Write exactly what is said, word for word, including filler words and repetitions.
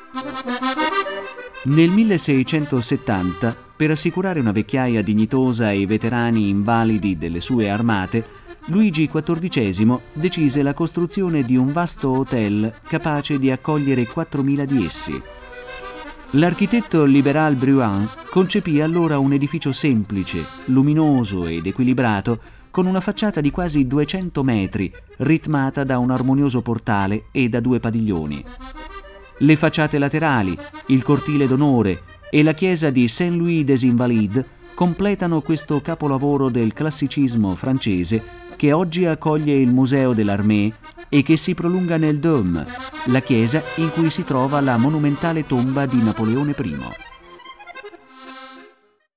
Nel milleseicentosettanta, per assicurare una vecchiaia dignitosa ai veterani invalidi delle sue armate, Luigi quattordicesimo decise la costruzione di un vasto hotel capace di accogliere quattromila di essi. L'architetto Libéral Bruant concepì allora un edificio semplice, luminoso ed equilibrato, con una facciata di quasi duecento metri, ritmata da un armonioso portale e da due padiglioni. Le facciate laterali, il cortile d'onore e la chiesa di Saint-Louis des Invalides completano questo capolavoro del classicismo francese che oggi accoglie il Museo de l'Armée e che si prolunga nel Dôme, la chiesa in cui si trova la monumentale tomba di Napoleone primo.